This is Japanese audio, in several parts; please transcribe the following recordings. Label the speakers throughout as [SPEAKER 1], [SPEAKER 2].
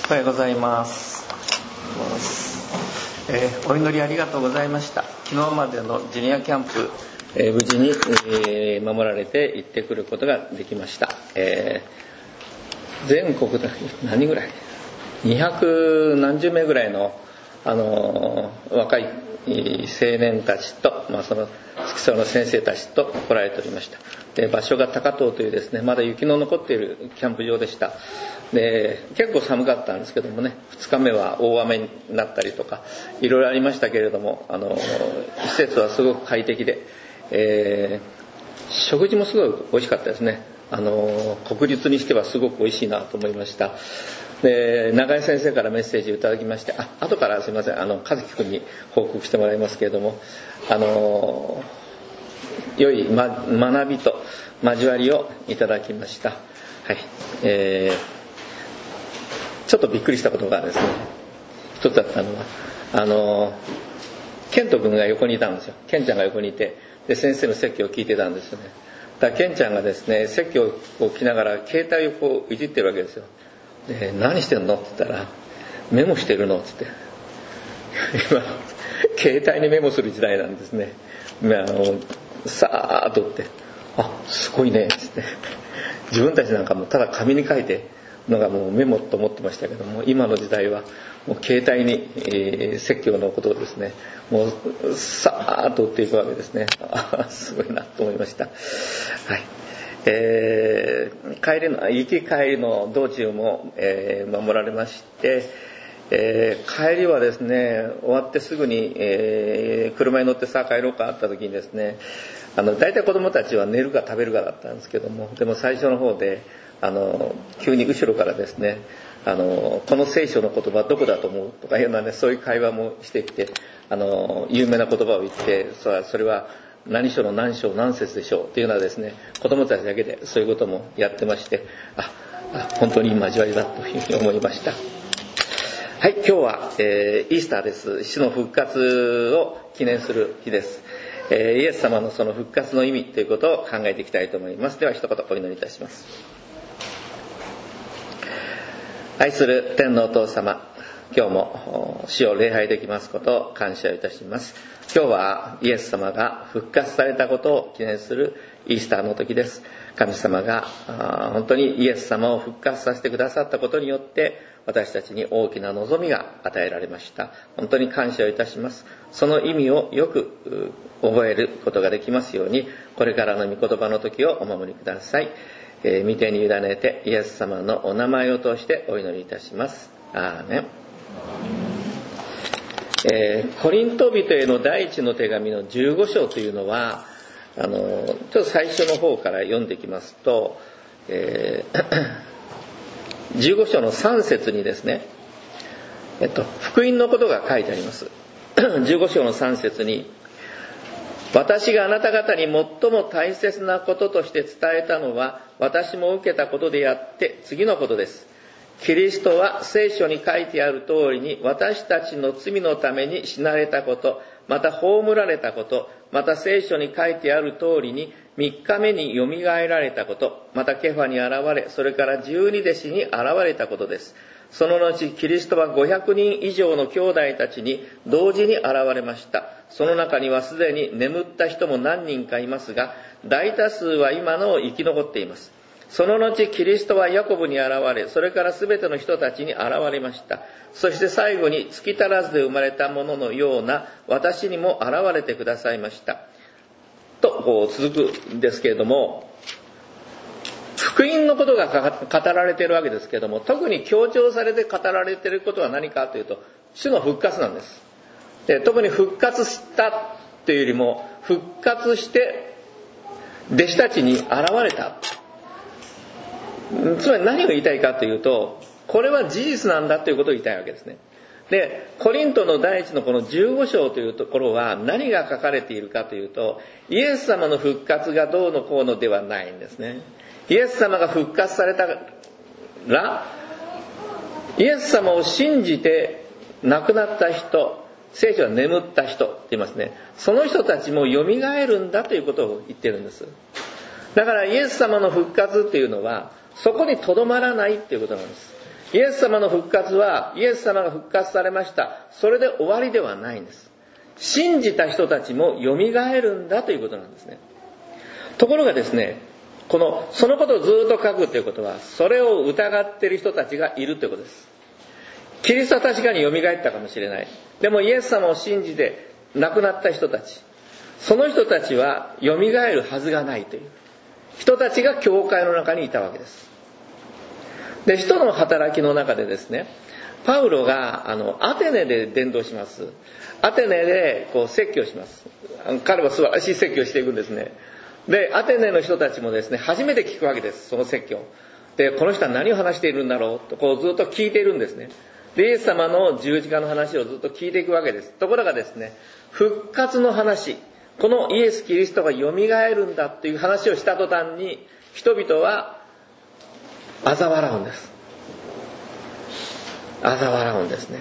[SPEAKER 1] おはようございます。お祈りありがとうございました。昨日までのジュニアキャンプ、無事に、守られて行ってくることができました。全国で何人ぐらい200何十名ぐらいの、若い青年たちと、その付き添いの先生たちと来られておりました。で、場所が高遠というですね、まだ雪の残っているキャンプ場でした。で、結構寒かったんですけどもね、2日目は大雨になったりとかいろいろありましたけれども、施設はすごく快適で、食事もすごい美味しかったですね。国立にしてはすごく美味しいなと思いました。で、永井先生からメッセージをいただきまして、後からすいません、和樹君に報告してもらいますけれども、良い、学びと交わりをいただきました。はい。ちょっとびっくりしたことがですね、一つだったのは、ケント君が横にいたんですよ。ケンちゃんが横にいて、で、先生の説教を聞いてたんですよね。だからケンちゃんがですね、説教を聞きながら携帯をこういじってるわけですよ。で、何してんのって言ったら、メモしてるのって言って。今、携帯にメモする時代なんですね。さーっとって、すごいねって言って。自分たちなんかもただ紙に書いてのがもうメモと思ってましたけども、今の時代はもう携帯に、説教のことをですね、もうさーっと打っていくわけですね。すごいなと思いました。はい。行き帰りの道中も、守られまして、帰りはですね、終わってすぐに、車に乗ってさあ帰ろうかあった時にですね、大体子供たちは寝るか食べるかだったんですけども、でも最初の方で急に後ろからですね、この聖書の言葉どこだと思うとかいうようなね、そういう会話もしてきて、有名な言葉を言って、それは何章の何章何節でしょうというようなですね、子供たちだけでそういうこともやってまして、本当にいい交わりだというふうに思いました。はい、今日は、イースターです。死の復活を記念する日です。イエス様のその復活の意味ということを考えていきたいと思います。では一言お祈りいたします。愛する天のお父様、今日も死を礼拝できますことを感謝いたします。今日はイエス様が復活されたことを記念するイースターの時です。神様が本当にイエス様を復活させてくださったことによって私たちに大きな望みが与えられました。本当に感謝をいたします。その意味をよく覚えることができますように、これからの御言葉の時をお守りください。御手に委ねてイエス様のお名前を通してお祈りいたします。アーメン。コリント人への第一の手紙の15章というのは、ちょっと最初の方から読んできますと、15章の3節にですね、福音のことが書いてあります。15章の3節に、私があなた方に最も大切なこととして伝えたのは、私も受けたことであって次のことです。キリストは聖書に書いてある通りに私たちの罪のために死なれたこと、また葬られたこと、また聖書に書いてある通りに3日目によみがえられたこと、またケファに現れ、それから12弟子に現れたことです。その後キリストは500人以上の兄弟たちに同時に現れました。その中にはすでに眠った人も何人かいますが、大多数は今の生き残っています。その後キリストはヤコブに現れ、それからすべての人たちに現れました。そして最後に月足らずで生まれたもののような私にも現れてくださいましたとこう続くんですけれども、福音のことが語られているわけですけれども、特に強調されて語られていることは何かというと、主の復活なんです。で、特に復活したというよりも復活して弟子たちに現れた。つまり何を言いたいかというと、これは事実なんだということを言いたいわけですね。で、コリントの第一のこの15章というところは何が書かれているかというと、イエス様の復活がどうのこうのではないんですね。イエス様が復活されたら、イエス様を信じて亡くなった人、聖書は眠った人って言いますね。その人たちも蘇るんだということを言ってるんです。だからイエス様の復活っていうのはそこにとどまらないっていうことなんです。 イエス様の復活は、イエス様が復活されました、それで終わりではないんです。信じた人たちもよみがえるんだということなんですね。ところがですね、そのことをずっと書くということは、それを疑っている人たちがいるということです。キリストは確かによみがえったかもしれない。でもイエス様を信じて亡くなった人たち、その人たちはよみがえるはずがないという人たちが教会の中にいたわけです。で、使徒の働きの中でですね、パウロがアテネで伝道します。アテネで説教します。彼は素晴らしい説教をしていくんですね。で、アテネの人たちもですね、初めて聞くわけです、その説教。で、この人は何を話しているんだろうとずっと聞いているんですね。で、イエス様の十字架の話をずっと聞いていくわけです。ところがですね、復活の話、このイエス・キリストがよみがえるんだという話をした途端に、人々は嘲笑うんです。嘲笑うんですね。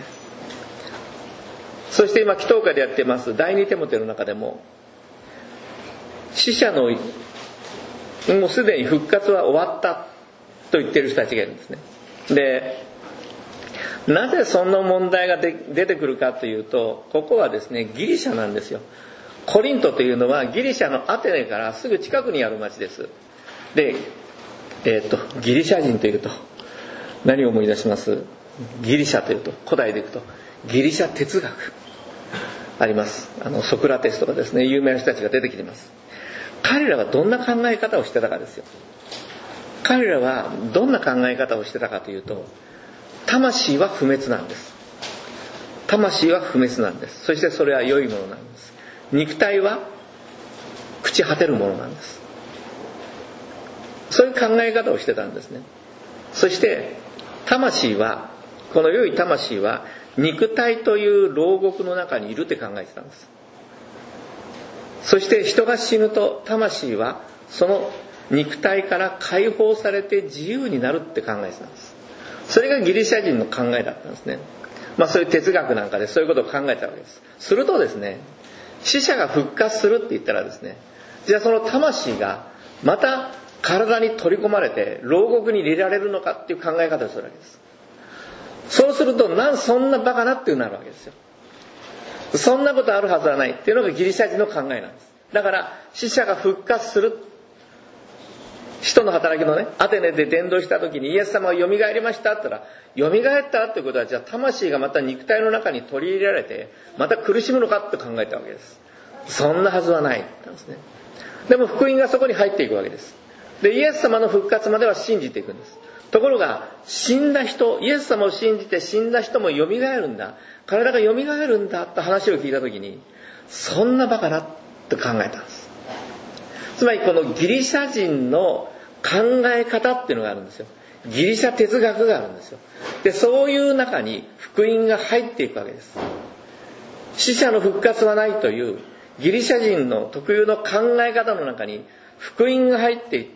[SPEAKER 1] そして今祈祷会でやっています第二テモテの中でも、死者のもうすでに復活は終わったと言っている人たちがいるんですね。で、なぜそんな問題が出てくるかというと、ここはですね、ギリシャなんですよ。コリントというのはギリシャのアテネからすぐ近くにある町です。で、ギリシャ人というと何を思い出します？ギリシャというと、古代でいくとギリシャ哲学あります。ソクラテスとかですね、有名な人たちが出てきています。彼らはどんな考え方をしてたかですよ。彼らはどんな考え方をしてたかというと、魂は不滅なんです。魂は不滅なんです。そしてそれは良いものなんです。肉体は朽ち果てるものなんです。そういう考え方をしてたんですね。そして魂は、この良い魂は肉体という牢獄の中にいるって考えてたんです。そして人が死ぬと魂はその肉体から解放されて自由になるって考えてたんです。それがギリシャ人の考えだったんですね。そういう哲学なんかでそういうことを考えたわけです。するとですね、死者が復活するって言ったらですね、じゃあその魂がまた体に取り込まれて牢獄に入れられるのかっていう考え方をするわけです。そうするとそんなバカなってなるわけですよ。そんなことあるはずはないっていうのがギリシャ人の考えなんです。だから死者が復活する、使徒の働きのね、アテネで伝道した時にイエス様がよみがえりましたって言ったら、よみがえったってことは、じゃあ魂がまた肉体の中に取り入れられてまた苦しむのかって考えたわけです。そんなはずはないって言ったんですね。でも福音がそこに入っていくわけです。で、イエス様の復活までは信じていくんです。ところが死んだ人、イエス様を信じて死んだ人もよみがえるんだ、体がよみがえるんだって話を聞いた時に、そんなバカなって考えたんです。つまりこのギリシャ人の考え方っていうのがあるんですよ。ギリシャ哲学があるんですよ。で、そういう中に福音が入っていくわけです。死者の復活はないというギリシャ人の特有の考え方の中に福音が入っていって、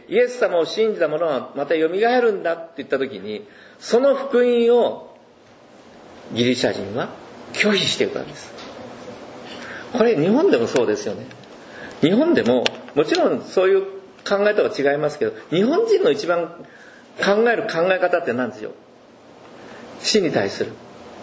[SPEAKER 1] イエス様を信じた者はまたよみがえるんだって言った時に、その福音をギリシャ人は拒否していくわけです。これ日本でもそうですよね。日本でももちろんそういう考えとは違いますけど、日本人の一番考える考え方って何ですよ。死に対する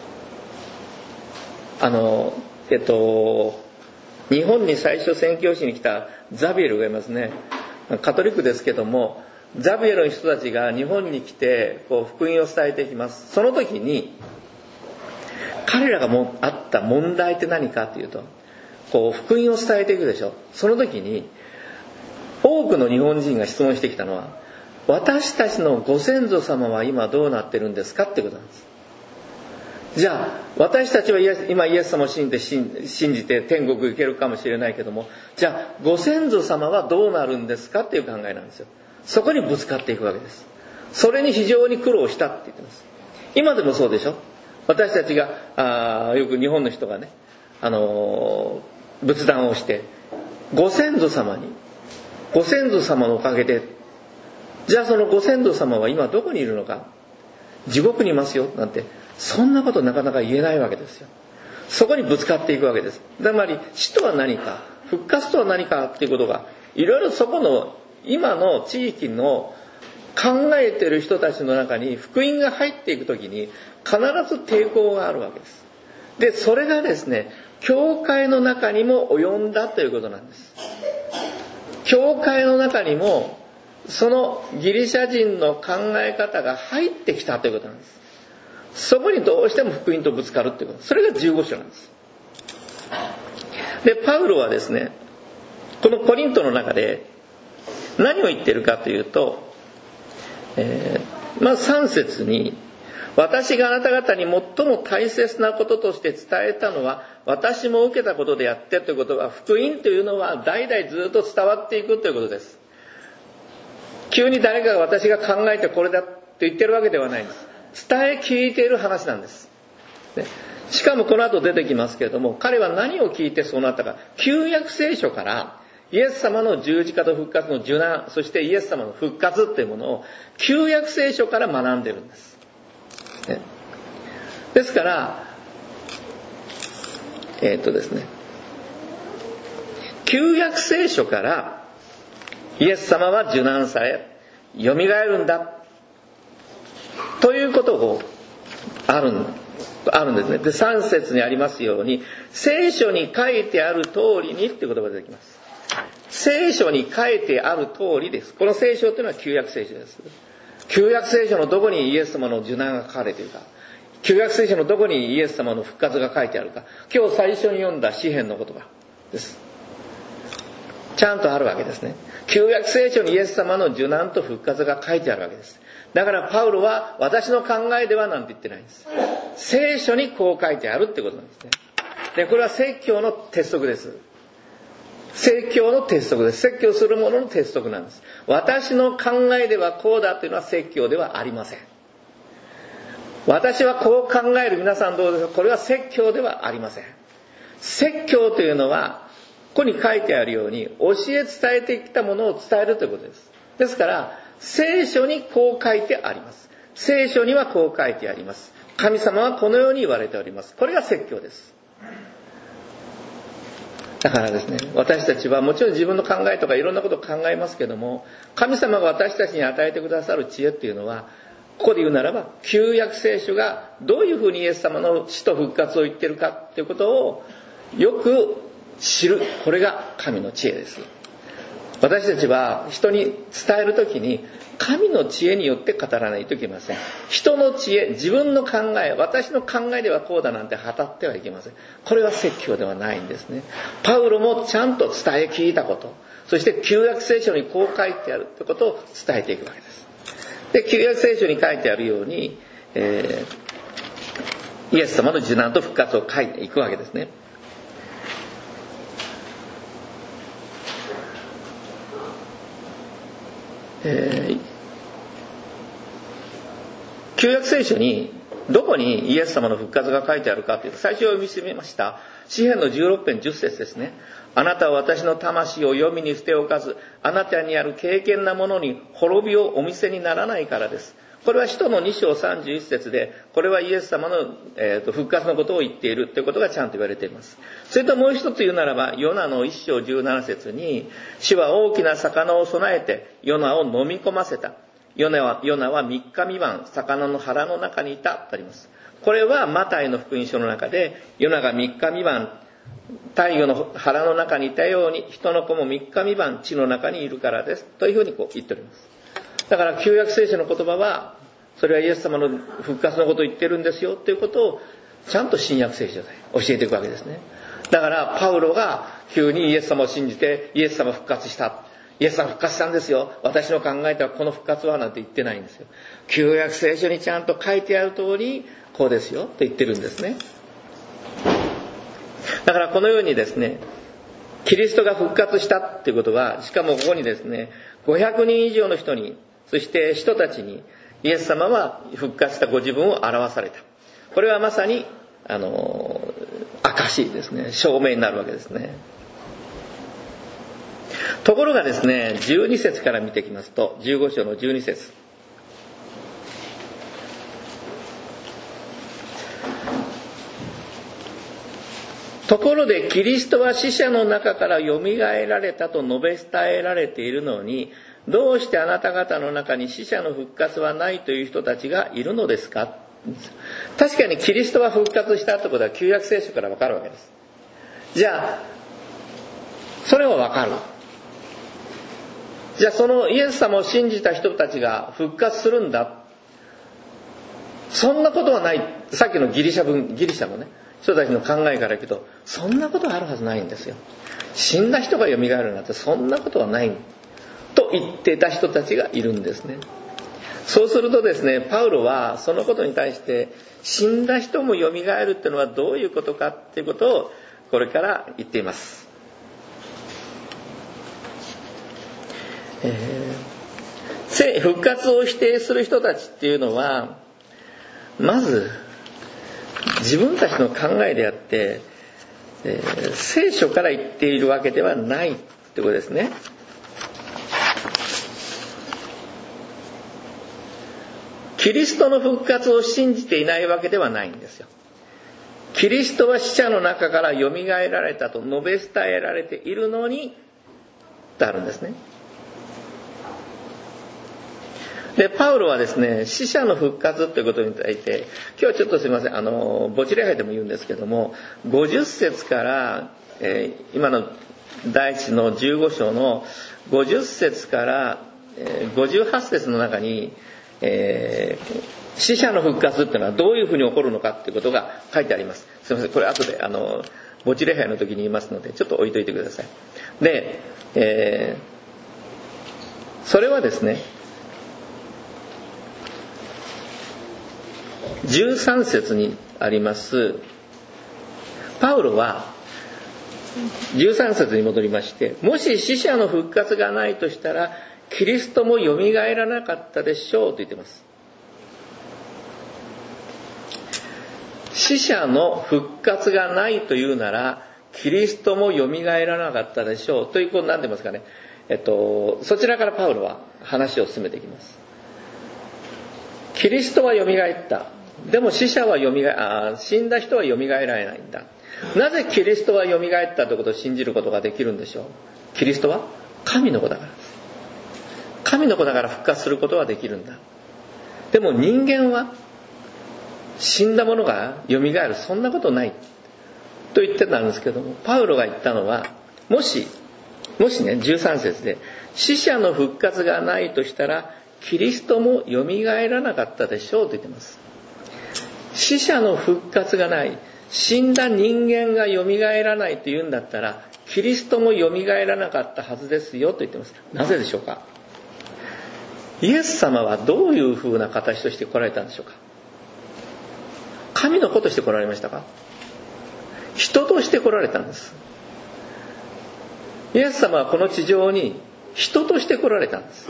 [SPEAKER 1] 日本に最初宣教師に来たザビエルがいますね。カトリックですけども、ザビエルの人たちが日本に来て福音を伝えていきます。その時に彼らがあった問題って何かというと、福音を伝えていくでしょ。その時に多くの日本人が質問してきたのは、私たちのご先祖様は今どうなってるんですかってことなんです。じゃあ私たちは今イエス様を信じて天国行けるかもしれないけども、じゃあご先祖様はどうなるんですかっていう考えなんですよ。そこにぶつかっていくわけです。それに非常に苦労したって言ってます。今でもそうでしょ。私たちがよく日本の人がね、仏壇をしてご先祖様のおかげで、じゃあそのご先祖様は今どこにいるのか、地獄にいますよなんて、そんなことなかなか言えないわけですよ。そこにぶつかっていくわけです。つまり死とは何か、復活とは何かっていうことが、いろいろそこの今の地域の考えている人たちの中に福音が入っていくときに必ず抵抗があるわけです。で、それがですね、教会の中にも及んだということなんです。教会の中にもそのギリシャ人の考え方が入ってきたということなんです。そこにどうしても福音とぶつかるということ。それが15章なんです。で、パウロはですね、このコリントの中で何を言っているかというと、まず3節に、私があなた方に最も大切なこととして伝えたのは私も受けたことであってということは、福音というのは代々ずっと伝わっていくということです。急に誰かが私が考えてこれだと言ってるわけではないんです。伝え聞いている話なんです。しかもこの後出てきますけれども、彼は何を聞いてそうなったか。旧約聖書からイエス様の十字架と復活の受難、そしてイエス様の復活というものを旧約聖書から学んでいるんです。ですから、ですね、旧約聖書からイエス様は受難され、よみがえるんだということをあるんですね。で、3節にありますように、聖書に書いてある通りにという言葉が出てきます。聖書に書いてある通りです。この聖書というのは旧約聖書です。旧約聖書のどこにイエス様の受難が書かれているか、旧約聖書のどこにイエス様の復活が書いてあるか、今日最初に読んだ詩編の言葉です。ちゃんとあるわけですね。旧約聖書にイエス様の受難と復活が書いてあるわけです。だからパウロは私の考えではなんて言ってないんです。聖書にこう書いてあるってことなんですね。で、これは説教の鉄則です。説教の鉄則です。説教する者の鉄則なんです。私の考えではこうだというのは説教ではありません。私はこう考える、皆さんどうですか？これは説教ではありません。説教というのはここに書いてあるように教え伝えてきたものを伝えるということです。ですから聖書にこう書いてあります。聖書にはこう書いてあります。神様はこのように言われております。これが説教です。だからですね、私たちはもちろん自分の考えとかいろんなことを考えますけども、神様が私たちに与えてくださる知恵っていうのは、ここで言うならば旧約聖書がどういうふうにイエス様の死と復活を言ってるかということをよく知る。これが神の知恵です。私たちは人に伝えるときに神の知恵によって語らないといけません。人の知恵、自分の考え、私の考えではこうだなんて語ってはいけません。これは説教ではないんですね。パウロもちゃんと伝え聞いたこと、そして旧約聖書にこう書いてあるということを伝えていくわけです。で、旧約聖書に書いてあるように、イエス様の受難と復活を書いていくわけですね。旧約聖書にどこにイエス様の復活が書いてあるかというと、最初読み進めました詩編の16編10節ですね。あなたは私の魂を黄泉に捨ておかず、あなたにある敬虔なものに滅びをお見せにならないからです。これは使徒の2章31節で、これはイエス様の、復活のことを言っているということがちゃんと言われています。それともう一つ言うならば、ヨナの1章17節に、主は大きな魚を備えてヨナを飲み込ませた。ヨナは3日未満魚の腹の中にいたとあります。これはマタイの福音書の中で、ヨナが3日未満太陽の腹の中にいたように、人の子も3日未満地の中にいるからですというふうに言っております。だから旧約聖書の言葉は、それはイエス様の復活のことを言ってるんですよということをちゃんと新約聖書で教えていくわけですね。だからパウロが急にイエス様を信じて、イエス様復活した、イエス様復活したんですよ、私の考えではこの復活はなんて言ってないんですよ。旧約聖書にちゃんと書いてある通りこうですよと言ってるんですね。だからこのようにですね、キリストが復活したっていうことは、しかもここにですね、500人以上の人に、そして人たちにイエス様は復活したご自分を表された。これはまさに証ですね、証明になるわけですね。ところがですね、12節から見ていきますと、15章の12節。ところでキリストは死者の中からよみがえられたと述べ伝えられているのに、 どうしてあなた方の中に死者の復活はないという人たちがいるのですか。確かにキリストは復活したってことは旧約聖書から分かるわけです。じゃあそれは分かる。じゃあそのイエス様を信じた人たちが復活するんだ、そんなことはない。さっきのギリシャのね人たちの考えからいくと、そんなことはあるはずないんですよ。死んだ人が蘇るなんてそんなことはないと言っていた人たちがいるんですね。そうするとですね、パウロはそのことに対して死んだ人も蘇るっていうのはどういうことかっていうことをこれから言っています。復活を否定する人たちっていうのはまず自分たちの考えであって、聖書から言っているわけではないってことですね。キリストの復活を信じていないわけではないんですよ。キリストは死者の中からよみがえられたと述べ伝えられているのにとあるんですね。でパウロはですね、死者の復活ということに対して今日はちょっとすいません、墓地礼拝でも言うんですけども、50節から、今の第一の15章の50節から58節の中に、死者の復活っていうのはどういうふうに起こるのかっていうことが書いてあります。すいません、これ後で墓地礼拝の時に言いますのでちょっと置いといてください。で、それはですね、13節にあります。パウロは13節に戻りまして、もし死者の復活がないとしたらキリストもよみがえらなかったでしょうと言っています。死者の復活がないというならキリストもよみがえらなかったでしょうということになってますかね。そちらからパウロは話を進めていきます。キリストはよみがえった。でも死者は死んだ人はよみがえられないんだ。なぜキリストはよみがえったということを信じることができるんでしょう。キリストは神の子だからです。神の子だから復活することはできるんだ。でも人間は死んだものがよみがえる、そんなことないと言ってたんですけども、パウロが言ったのは、もしね、13節で死者の復活がないとしたらキリストもよみがえらなかったでしょうと言っています。死者の復活がない、死んだ人間がよみがえらないというんだったらキリストもよみがえらなかったはずですよと言っています。なぜでしょうか。イエス様はどういうふうな形として来られたんでしょうか。神の子として来られましたか。人として来られたんです。イエス様はこの地上に人として来られたんです。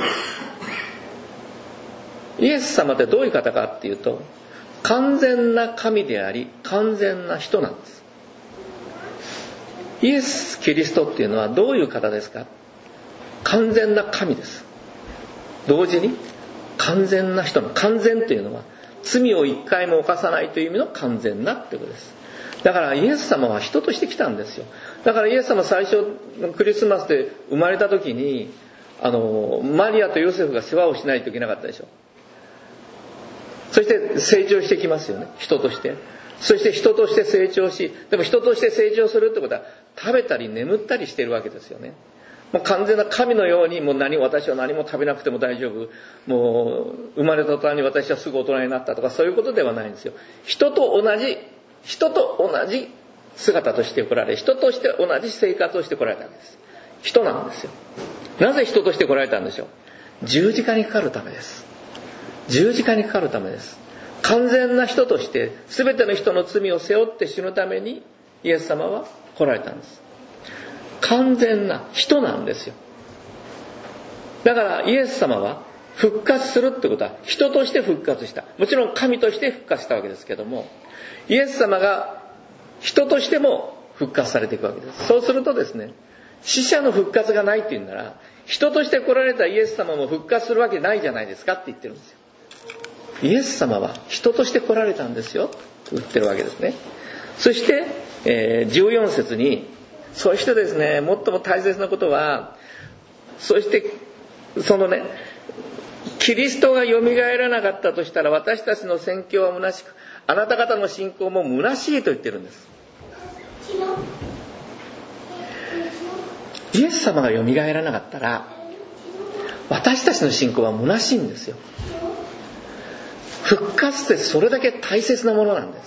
[SPEAKER 1] イエス様ってどういう方かっていうと、完全な神であり完全な人なんです。イエス・キリストっていうのはどういう方ですか。完全な神です。同時に完全な人の、完全というのは罪を一回も犯さないという意味の完全なってことです。だからイエス様は人として来たんですよ。だからイエス様最初クリスマスで生まれた時にマリアとヨセフが世話をしないといけなかったでしょ。そして成長してきますよね、人として。そして人として成長し、でも人として成長するってことは食べたり眠ったりしているわけですよね。もう完全な神のように、もう私は何も食べなくても大丈夫、もう生まれた途端に私はすぐ大人になったとか、そういうことではないんですよ。人と同じ姿として来られ、人として同じ生活をして来られたわけです。人なんですよ。なぜ人として来られたんでしょう。十字架にかかるためです。十字架にかかるためです。完全な人として全ての人の罪を背負って死ぬためにイエス様は来られたんです。完全な人なんですよ。だからイエス様は復活するってことは人として復活した。もちろん神として復活したわけですけども、イエス様が人としても復活されていくわけです。そうするとですね、死者の復活がないっていうんなら、人として来られたイエス様も復活するわけないじゃないですかって言ってるんですよ。イエス様は人として来られたんですよと言ってるわけですね。そして、14節に、そしてですね、最も大切なことは、そしてそのね、キリストがよみがえらなかったとしたら私たちの宣教は虚しく、あなた方の信仰も虚しいと言ってるんです。イエス様がよみがえらなかったら私たちの信仰は虚しいんですよ。復活ってそれだけ大切なものなんです。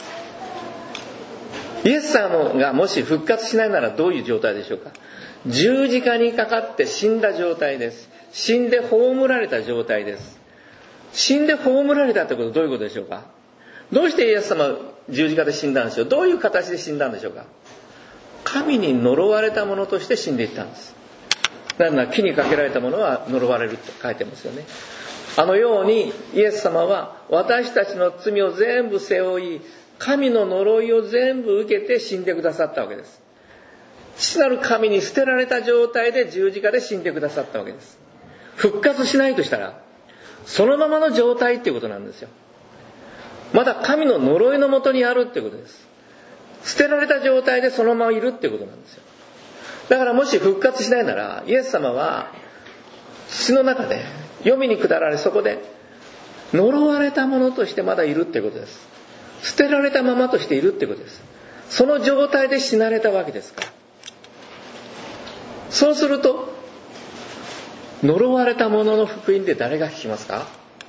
[SPEAKER 1] イエス様がもし復活しないならどういう状態でしょうか。十字架にかかって死んだ状態です。死んで葬られた状態です。死んで葬られたってことはどういうことでしょうか。どうしてイエス様は十字架で死んだんでしょう。どういう形で死んだんでしょうか。神に呪われたものとして死んでいったんです。なぜなら木にかけられたものは呪われると書いてますよね。あのようにイエス様は私たちの罪を全部背負い、神の呪いを全部受けて死んでくださったわけです。父なる神に捨てられた状態で十字架で死んでくださったわけです。復活しないとしたらそのままの状態っていうことなんですよ。まだ神の呪いのもとにあるっていうことです。捨てられた状態でそのままいるっていうことなんですよ。だからもし復活しないならイエス様は死の中で黄泉に下られ、そこで呪われたものとしてまだいるっていうことです。捨てられたままとしているってことです。その状態で死なれたわけですから。そうすると呪われたものの福音で誰が聞きますか。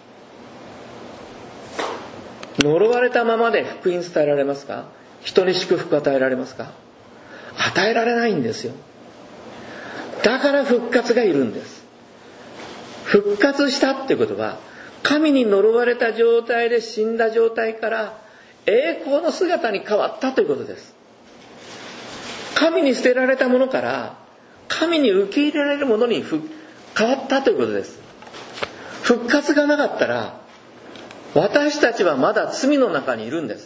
[SPEAKER 1] 呪われたままで福音伝えられますか。人に祝福与えられますか。与えられないんですよ。だから復活がいるんです。復活したってことは神に呪われた状態で死んだ状態から栄光の姿に変わったということです。神に捨てられたものから神に受け入れられるものに変わったということです。復活がなかったら私たちはまだ罪の中にいるんです。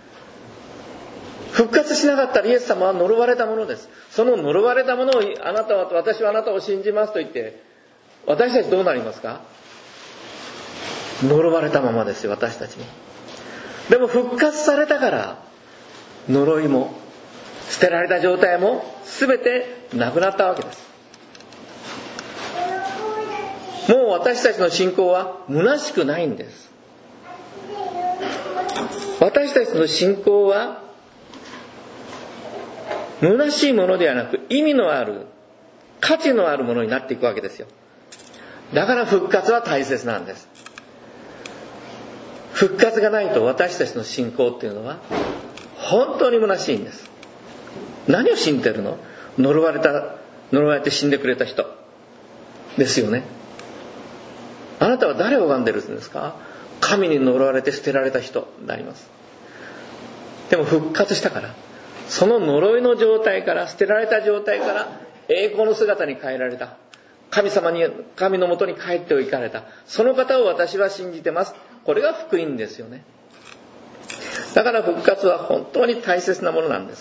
[SPEAKER 1] 復活しなかったらイエス様は呪われたものです。その呪われたものを私はあなたを信じますと言って私たちどうなりますか。呪われたままですよ、私たちも。でも復活されたから呪いも捨てられた状態も全てなくなったわけです。もう私たちの信仰は虚しくないんです。私たちの信仰は虚しいものではなく意味のある価値のあるものになっていくわけですよ。だから復活は大切なんです。復活がないと私たちの信仰っていうのは本当に虚しいんです。何を信じてるの。呪われて死んでくれた人ですよね。あなたは誰を拝んでるんですか。神に呪われて捨てられた人になります。でも復活したからその呪いの状態から捨てられた状態から栄光の姿に変えられた神のもとに帰っていかれたその方を私は信じてます。これが福音ですよね。だから復活は本当に大切なものなんです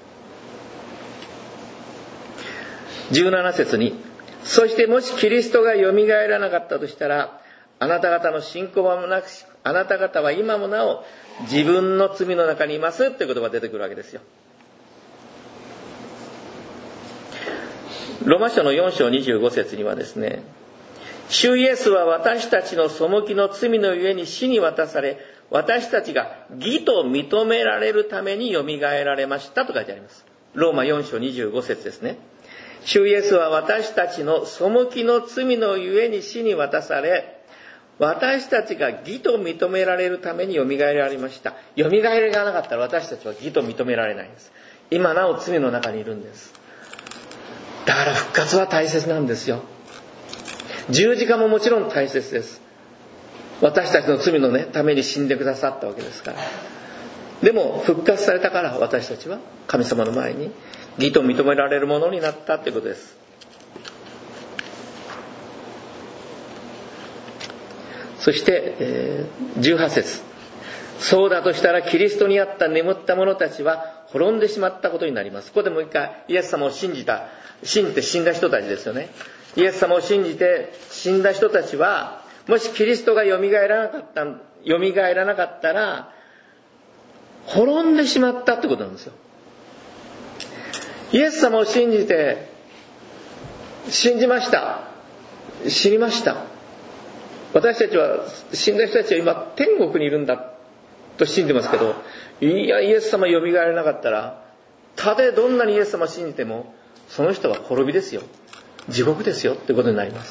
[SPEAKER 1] 。17節に、そしてもしキリストがよみがえらなかったとしたらあなた方の信仰は虚しく、あなた方は今もなお自分の罪の中にいますっていう言葉が出てくるわけですよ。ローマ書の4章25節にはですね、主イエスは私たちの背きの罪のゆえに死に渡され、私たちが義と認められるためによみがえられましたと書いてあります。ローマ4章25節ですね。主イエスは私たちの背きの罪のゆえに死に渡され、私たちが義と認められるためによみがえられました。よみがえりがなかったら私たちは義と認められないんです。今なお罪の中にいるんです。だから復活は大切なんですよ。十字架ももちろん大切です。私たちの罪のために死んでくださったわけですから。でも復活されたから私たちは神様の前に義と認められるものになったということです。そして、18節、そうだとしたらキリストにあった眠った者たちは滅んでしまったことになります。ここでもう一回イエス様を信じて死んだ人たちですよね。イエス様を信じて死んだ人たちはもしキリストがよみがえらなかったら滅んでしまったってことなんですよ。イエス様を信じました。 死にました。私たちは、死んだ人たちは今天国にいるんだと信じてますけど、いや、イエス様蘇らなかったら、たとえどんなにイエス様を信じても、その人は滅びですよ。地獄ですよってことになります。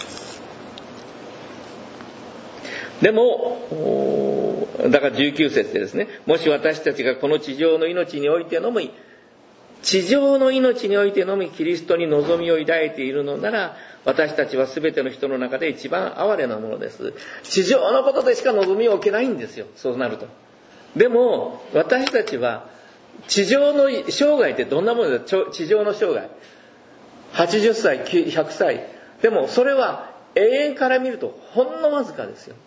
[SPEAKER 1] でも、だから19節でですね、もし私たちがこの地上の命においてのみ、地上の命においてのみキリストに望みを抱いているのなら、私たちは全ての人の中で一番哀れなものです。地上のことでしか望みを置けないんですよ、そうなると。でも私たちは地上の生涯ってどんなものですか？地上の生涯80歳100歳でもそれは永遠から見るとほんのわずかですよ。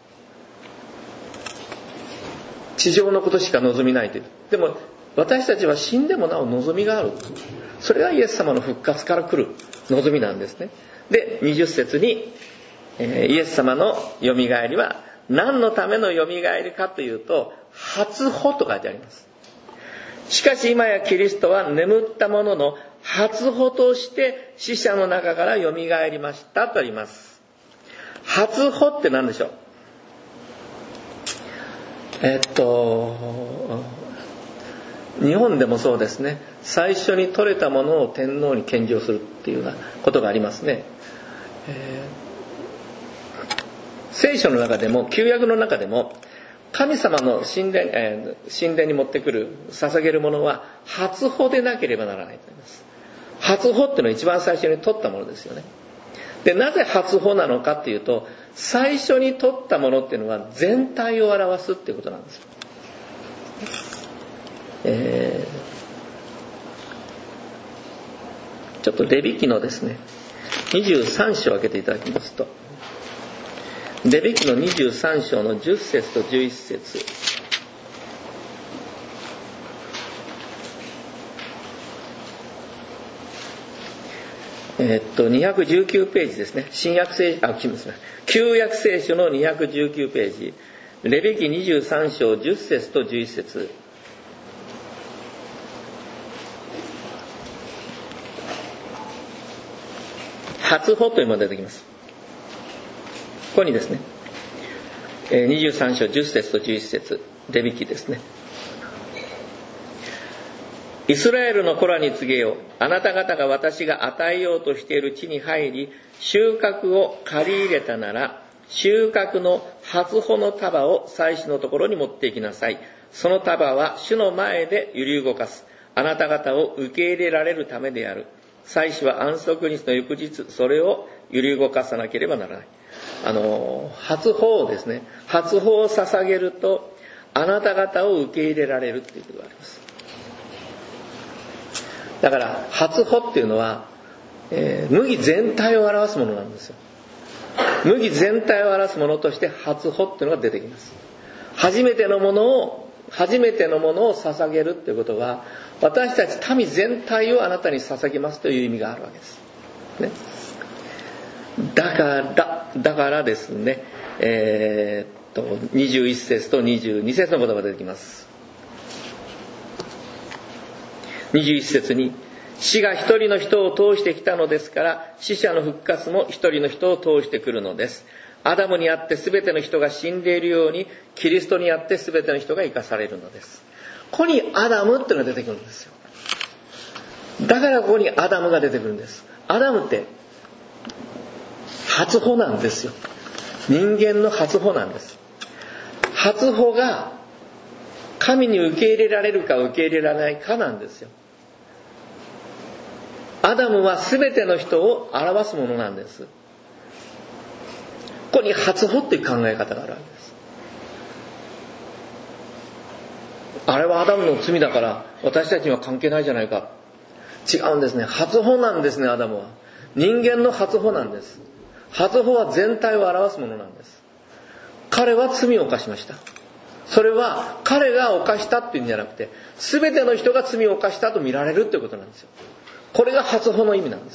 [SPEAKER 1] 地上のことしか望みないという。でも私たちは死んでもなお望みがある。それがイエス様の復活から来る望みなんですね。で20節に、イエス様のよみがえりは何のためのよみがえりかというと、初歩と書いてあります。しかし今やキリストは眠ったものの初歩として死者の中からよみがえりましたとあります。初歩って何でしょう？日本でもそうですね。最初に取れたものを天皇に献上するっていうようなことがありますね。聖書の中でも旧約の中でも神様の神殿に持ってくる捧げるものは初歩でなければならないと言います。初歩っていうのは一番最初に取ったものですよね。でなぜ初歩なのかっていうと、最初に取ったものっていうのは全体を表すっていうことなんですよ。ちょっとレビ記のですね23章を開けていただきますと、レビ記の23章の10節と11節、219ページですね。旧約聖書の219ページ、レビ記23章10節と11節、初歩というものが出てきます。ここにですね、23章10節と11節、レビ記ですね。イスラエルの子らに告げよう。あなた方が私が与えようとしている地に入り、収穫を借り入れたなら、収穫の初穂の束を祭司のところに持って行きなさい。その束は主の前で揺り動かす。あなた方を受け入れられるためである。祭司は安息日の翌日、それを揺り動かさなければならない。初穂をですね、初穂を捧げると、あなた方を受け入れられるということがあります。だから初穂っていうのは、麦全体を表すものなんですよ。麦全体を表すものとして初穂っていうのが出てきます。初めてのものを捧げるっていうことは、私たち民全体をあなたに捧げますという意味があるわけです、ね、だからですね、21節と22節の言葉が出てきます。21節に、死が一人の人を通してきたのですから、死者の復活も一人の人を通してくるのです。アダムにあって全ての人が死んでいるように、キリストにあって全ての人が生かされるのです。ここにアダムっていうのが出てくるんですよ。だからここにアダムが出てくるんです。アダムって初歩なんですよ。人間の初歩なんです。初歩が神に受け入れられるか受け入れられないかなんですよ。アダムは全ての人を表すものなんです。ここに初歩っていう考え方があるわけです。あれはアダムの罪だから私たちには関係ないじゃないか。違うんですね。初歩なんですね。アダムは人間の初歩なんです。初歩は全体を表すものなんです。彼は罪を犯しました。それは彼が犯したっていうんじゃなくて、全ての人が罪を犯したと見られるってことなんですよ。これが初歩の意味なんです。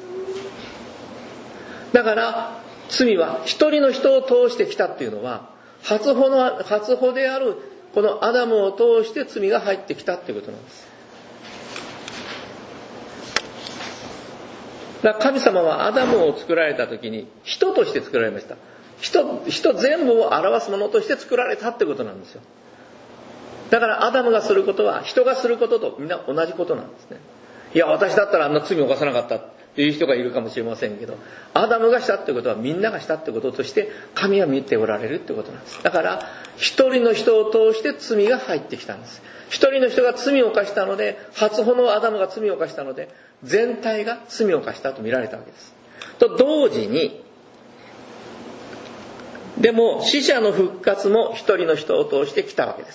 [SPEAKER 1] だから罪は一人の人を通してきたっていうのは、初歩であるこのアダムを通して罪が入ってきたっていうことなんです。 だから神様はアダムを作られた時に人として作られました。人全部を表すものとして作られたってことなんですよ。だからアダムがすることは人がすることとみんな同じことなんですね。いや、私だったらあんな罪を犯さなかったっていう人がいるかもしれませんけど、アダムがしたってことはみんながしたってこととして神は見ておられるってことなんです。だから一人の人を通して罪が入ってきたんです。一人の人が罪を犯したので、初歩のアダムが罪を犯したので、全体が罪を犯したと見られたわけです。と同時に、でも死者の復活も一人の人を通してきたわけです。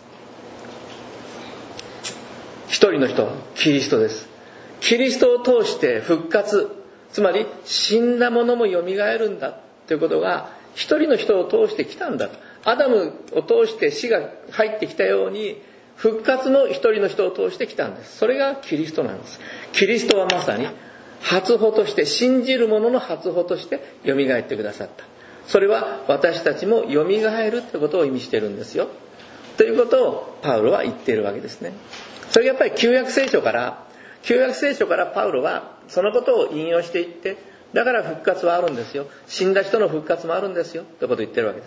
[SPEAKER 1] 一人の人はキリストです。キリストを通して復活、つまり死んだものもよみがえるんだということが一人の人を通してきたんだと。アダムを通して死が入ってきたように復活も一人の人を通してきたんです。それがキリストなんです。キリストはまさに初歩として、信じる者の初歩としてよみがえってくださった。それは私たちもよみがえるということを意味しているんですよということをパウロは言っているわけですね。それがやっぱり旧約聖書からパウロはそのことを引用していって、だから復活はあるんですよ、死んだ人の復活もあるんですよということを言ってるわけです。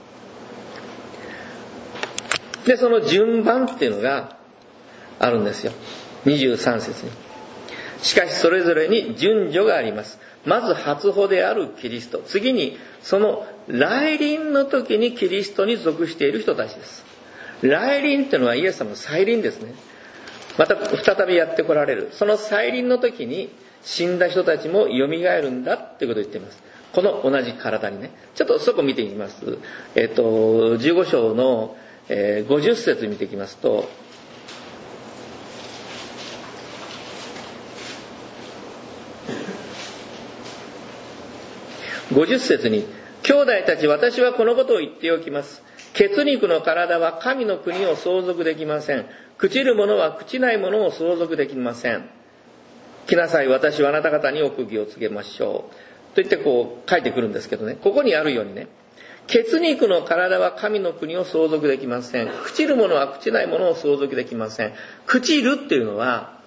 [SPEAKER 1] でその順番っていうのがあるんですよ。23節に、しかしそれぞれに順序があります。まず初歩であるキリスト、次にその来臨の時にキリストに属している人たちです。来臨っていうのはイエス様の再臨ですね。また再びやって来られる、その再臨の時に死んだ人たちもよみがえるんだっていうことを言っています。この同じ体にね。ちょっとそこ見ていきます。15章の50節見ていきますと、50節に、兄弟たち、私はこのことを言っておきます。血肉の体は神の国を相続できません。朽ちる者は朽ちない者を相続できません。来なさい、私はあなた方に奥義を告げましょう。と言ってこう書いてくるんですけどね、ここにあるようにね、血肉の体は神の国を相続できません。朽ちる者は朽ちない者を相続できません。朽ちるっていうのは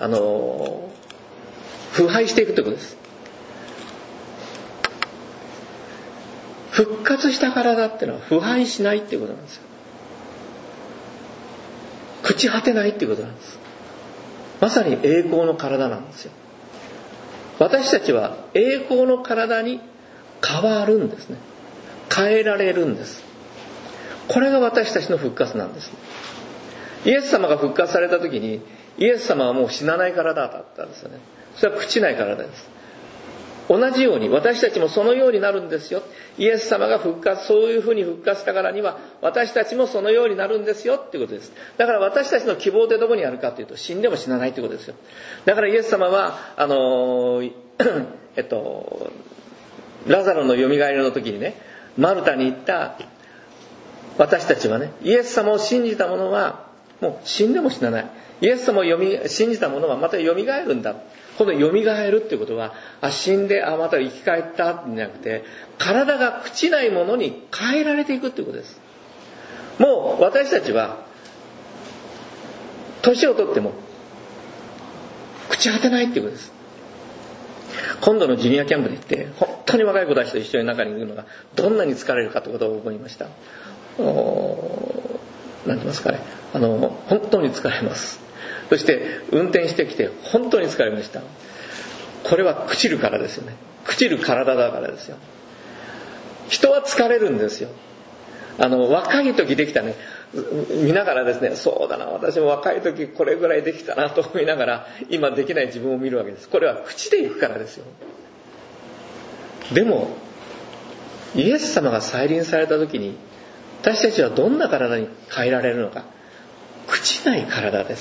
[SPEAKER 1] 腐敗していくということです。復活した体っていうのは腐敗しないっていうことなんですよ。朽ち果てないっていうことなんです。まさに栄光の体なんですよ。私たちは栄光の体に変わるんですね。変えられるんです。これが私たちの復活なんです。イエス様が復活された時に、イエス様はもう死なない体だったんですよね。それは朽ちない体です。同じように私たちもそのようになるんですよ。イエス様が復活、そういうふうに復活したからには私たちもそのようになるんですよっていうことです。だから私たちの希望ってどこにあるかというと、死んでも死なないってことですよ。だからイエス様はラザロのよみがえりの時にね、マルタに言った、私たちはね、イエス様を信じた者はもう死んでも死なない。イエス様を信じた者はまたよみがえるんだ。このよみがえるっていうことは、死んでまた生き返ったんじゃなくて、体が朽ちないものに変えられていくっていうことです。もう私たちは年をとっても朽ち果てないっていうことです。今度のジュニアキャンプで行って、本当に若い子たちと一緒に中にいるのがどんなに疲れるかということを思いました。なんて言いますかね、本当に疲れます。そして運転してきて本当に疲れました。これは朽ちるからですよね。朽ちる体だからですよ。人は疲れるんですよ。若い時できたね、見ながらですね、そうだな、私も若い時これぐらいできたなと思いながら、今できない自分を見るわけです。これは朽ちていくからですよ。でもイエス様が再臨された時に、私たちはどんな体に変えられるのか。朽ちない体です。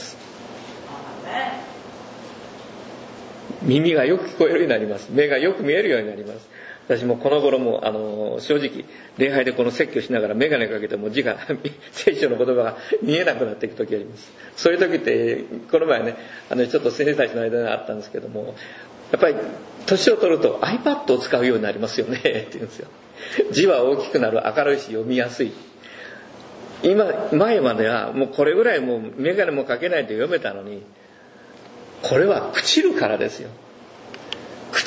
[SPEAKER 1] 耳がよく聞こえるようになります。目がよく見えるようになります。私もこの頃も正直礼拝でこの説教しながら眼鏡かけても字が聖書の言葉が見えなくなっていく時あります。そういう時ってこの前ね、ちょっと先生たちの間にあったんですけども、やっぱり年を取ると iPad を使うようになりますよねって言うんですよ。字は大きくなる、明るいし読みやすい。前まではもうこれぐらいもう眼鏡もかけないと読めたのに、これは朽ちるからですよ。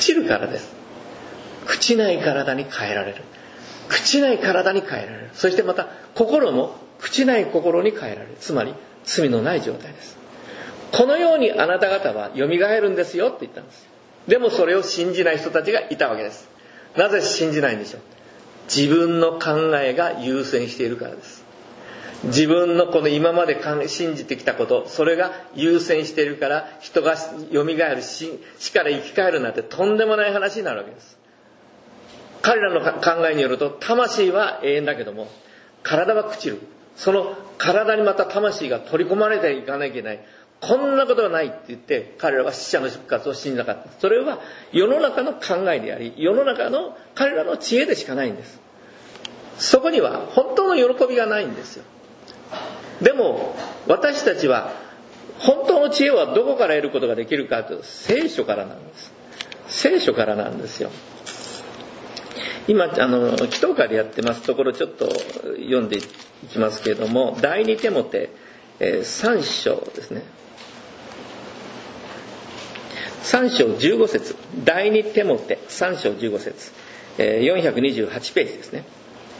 [SPEAKER 1] 朽ちるからです。朽ちない体に変えられる。朽ちない体に変えられる。そしてまた心も朽ちない心に変えられる。つまり罪のない状態です。このようにあなた方はよみがえるんですよって言ったんです。でもそれを信じない人たちがいたわけです。なぜ信じないんでしょう。自分の考えが優先しているからです。自分のこの今まで信じてきたこと、それが優先しているから、人がよみがえる、死から生き返るなんてとんでもない話になるわけです。彼らの考えによると、魂は永遠だけども体は朽ちる。その体にまた魂が取り込まれていかなきゃいけない。こんなことはないって言って彼らは死者の復活を信じなかった。それは世の中の考えであり、世の中の彼らの知恵でしかないんです。そこには本当の喜びがないんですよ。でも私たちは本当の知恵はどこから得ることができるかというと、聖書からなんです。聖書からなんですよ。今祈祷会でやってますところ、ちょっと読んでいきますけれども、第2テモテ3章ですね。3章15節、第2テモテ3章15節、428ページですね。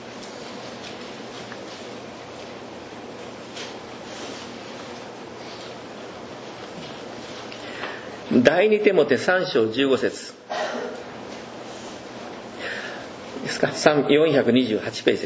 [SPEAKER 1] 第2テモテ3章15節ですか、428ページです。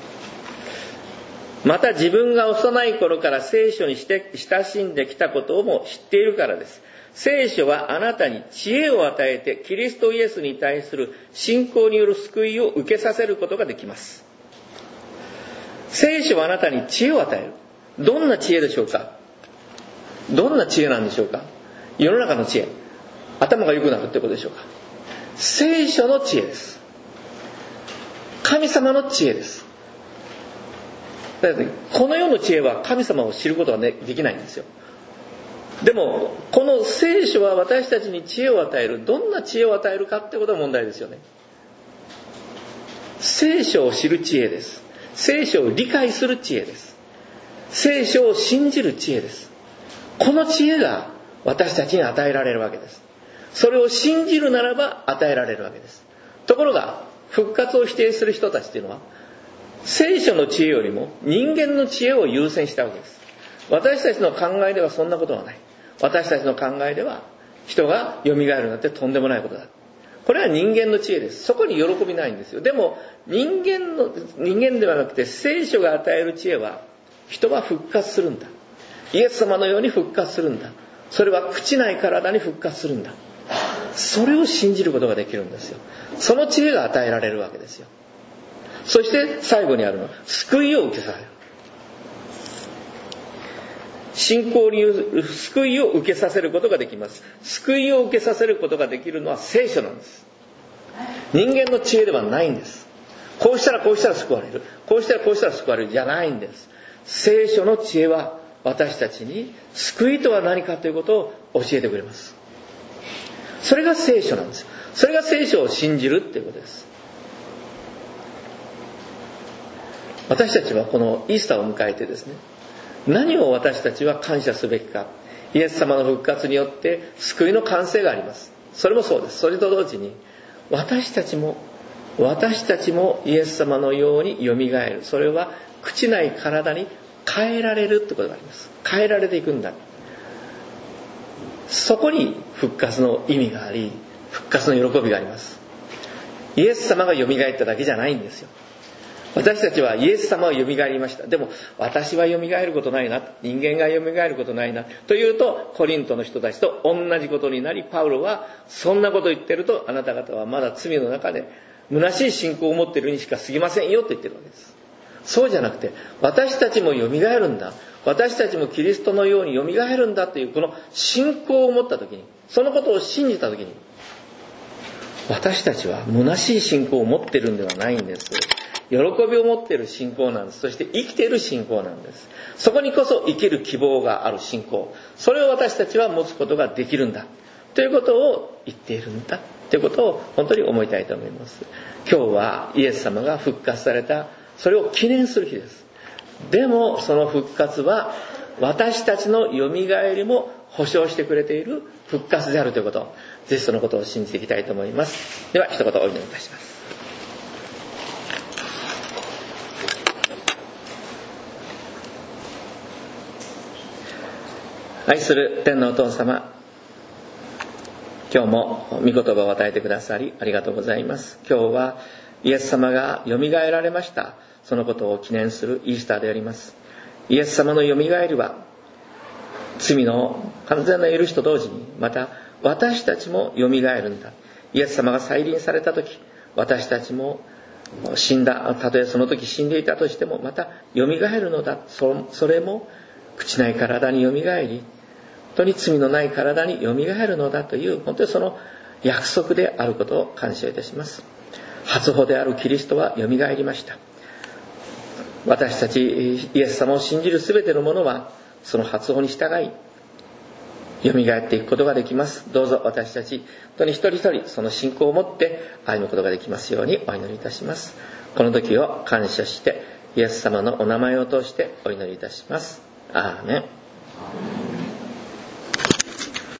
[SPEAKER 1] また自分が幼い頃から聖書にして親しんできたことをも知っているからです。聖書はあなたに知恵を与えて、キリストイエスに対する信仰による救いを受けさせることができます。聖書はあなたに知恵を与える。どんな知恵でしょうか。どんな知恵なんでしょうか。世の中の知恵、頭が良くなるってことでしょうか。聖書の知恵です。神様の知恵です。だからこの世の知恵は神様を知ることは、できないんですよ。でもこの聖書は私たちに知恵を与える。どんな知恵を与えるかってことが問題ですよね。聖書を知る知恵です。聖書を理解する知恵です。聖書を信じる知恵です。この知恵が私たちに与えられるわけです。それを信じるならば与えられるわけです。ところが復活を否定する人たちというのは、聖書の知恵よりも人間の知恵を優先したわけです。私たちの考えではそんなことはない。私たちの考えでは人が蘇るなんてとんでもないことだ。これは人間の知恵です。そこに喜びないんですよ。でも人間ではなくて聖書が与える知恵は、人は復活するんだ。イエス様のように復活するんだ。それは朽ちない体に復活するんだ。それを信じることができるんですよ。その知恵が与えられるわけですよ。そして最後にあるのは救いを受けさせる。信仰による救いを受けさせることができます。救いを受けさせることができるのは聖書なんです。人間の知恵ではないんです。こうしたらこうしたら救われる、こうしたらこうしたら救われるじゃないんです。聖書の知恵は私たちに救いとは何かということを教えてくれます。それが聖書なんです。それが聖書を信じるということです。私たちはこのイースターを迎えてですね、何を私たちは感謝すべきか。イエス様の復活によって救いの完成があります。それもそうです。それと同時に私たちもイエス様のようによみがえる。それは朽ちない体に変えられるってことがあります。変えられていくんだ。そこに復活の意味があり、復活の喜びがあります。イエス様がよみがえっただけじゃないんですよ。私たちはイエス様はよみがえりました。でも私はよみがえることないな、人間がよみがえることないなというと、コリントの人たちと同じことになり、パウロはそんなことを言ってると、あなた方はまだ罪の中で虚しい信仰を持っているにしか過ぎませんよと言ってるわけです。そうじゃなくて、私たちもよみがえるんだ、私たちもキリストのようによみがえるんだというこの信仰を持ったときに、そのことを信じたときに、私たちは虚しい信仰を持っているんではないんです。喜びを持っている信仰なんです。そして生きている信仰なんです。そこにこそ生きる希望がある信仰、それを私たちは持つことができるんだということを言っているんだということを本当に思いたいと思います。今日はイエス様が復活された、それを記念する日です。でもその復活は私たちのよみがえりも保証してくれている復活であるということ。 ぜひそのことを信じていきたいと思います。では一言お祈りいたします。愛する天のお父様、今日も御言葉を与えてくださりありがとうございます。今日はイエス様がよみがえられました、そのことを記念するイースターであります。イエス様のよみがえりは罪の完全な許しと同時に、また私たちもよみがえるんだ。イエス様が再臨された時、私たちも死んだ、たとえその時死んでいたとしてもまたよみがえるのだ。それも朽ちない体によみがえり、本当に罪のない体によみがえるのだという、本当にその約束であることを感謝いたします。初歩であるキリストはよみがえりました。私たちイエス様を信じるすべてのものはその初歩に従いよみがえっていくことができます。どうぞ私たち本当に一人一人その信仰を持って歩むことができますようにお祈りいたします。この時を感謝してイエス様のお名前を通してお祈りいたします。アーメン。